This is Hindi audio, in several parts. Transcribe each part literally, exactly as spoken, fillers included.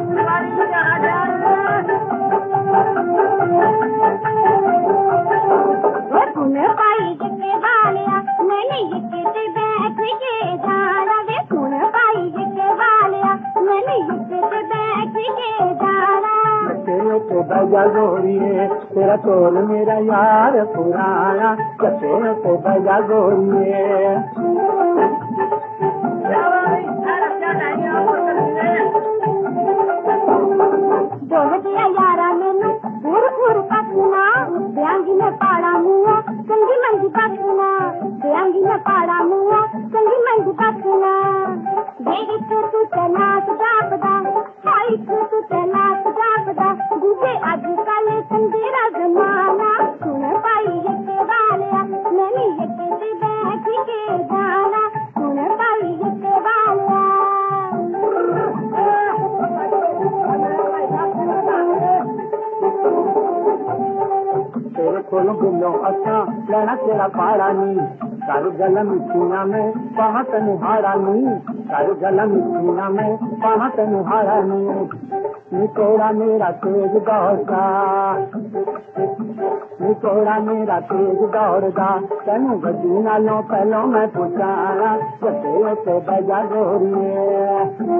पाई के बालिया मैंने ये बैठ के जाना वे सुन पाई के बालिया मैंने ये बैठ के जाना तेरे तो बजा गोरिए तेरा तोल मेरा यार पुराना तेरे तो बजा गोरिए बोल दिया यारा मैंने पूर पूर पकना ब्यांगी में पाड़ा मुआ संगी मंगी पकना ब्यांगी में पाड़ा मुआ संगी मंगी पकना देवी तो तू तनास जापदा आई तो तू तनास जापदा दूजे आजकल संदेरा जमाना सुन पाई ये वालिया मैंने ये बैठ के जाना सुन पाई ये वालिया तेरे कोलों गुलो अच्छा लेना तेरा पारा नी सारू गल मिठीना में पाहा तेनु हारा नी सारू गल मिठीना में पाहा तेनु हारा नी नी तोड़ा मेरा तेज दौड़दा नी तोड़ा मेरा तेज दौड़दा तेनु गड्डी नालों पहलों मैं पुछाना जते ते बजा गोरिए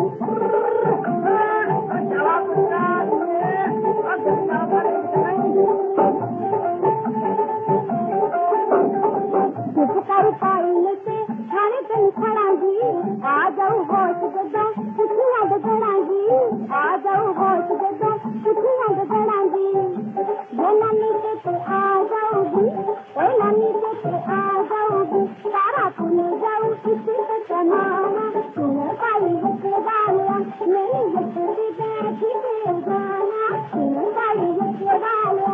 पाइले से थाने तन खड़ागी आ जाओ होश गदो कुछियां गड़ागी आ जाओ होश गदो कुछियां गड़ागी ये नानी के ते आ जाओगी ओ नानी के ते आ जाओगी सारा पुने जाओ किसी के तनाना सुन पाई के बालिया नहीं ये बैठ के जाना सुन पाई के बालिया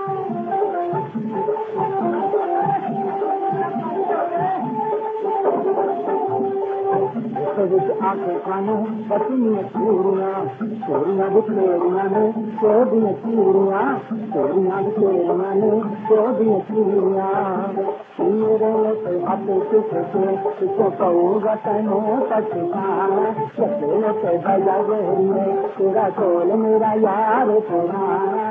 आंखें खानो बचनिया चूड़िया चोरिया बिखेरिया ने चौदिया चूड़िया चोरिया बिखेरिया ने चौदिया चूड़िया मेरे लोटे हाथे किसे किसे कहूँगा तेनो पछताना जैसे लोटे बजा गोरिए तेरा तोल मेरा यार पुराना